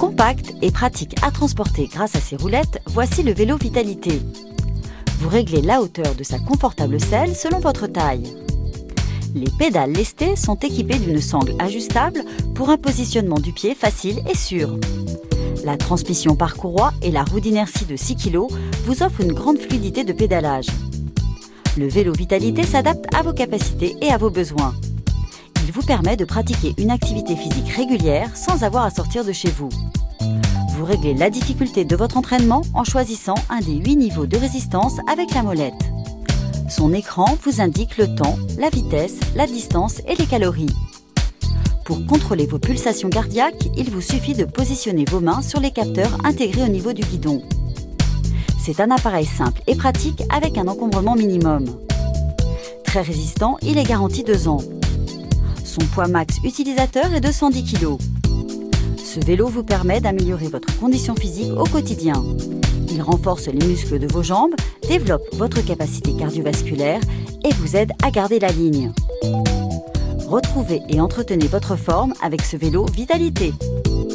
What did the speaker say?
Compact et pratique à transporter grâce à ses roulettes, voici le vélo Vitalité. Vous réglez la hauteur de sa confortable selle selon votre taille. Les pédales lestées sont équipées d'une sangle ajustable pour un positionnement du pied facile et sûr. La transmission par courroie et la roue d'inertie de 6 kg vous offrent une grande fluidité de pédalage. Le vélo Vitalité s'adapte à vos capacités et à vos besoins. Il vous permet de pratiquer une activité physique régulière sans avoir à sortir de chez vous. Vous réglez la difficulté de votre entraînement en choisissant un des 8 niveaux de résistance avec la molette. Son écran vous indique le temps, la vitesse, la distance et les calories. Pour contrôler vos pulsations cardiaques, il vous suffit de positionner vos mains sur les capteurs intégrés au niveau du guidon. C'est un appareil simple et pratique avec un encombrement minimum. Très résistant, il est garanti 2 ans. Son poids max utilisateur est de 110 kg. Ce vélo vous permet d'améliorer votre condition physique au quotidien. Il renforce les muscles de vos jambes, développe votre capacité cardiovasculaire et vous aide à garder la ligne. Retrouvez et entretenez votre forme avec ce vélo Vitalité.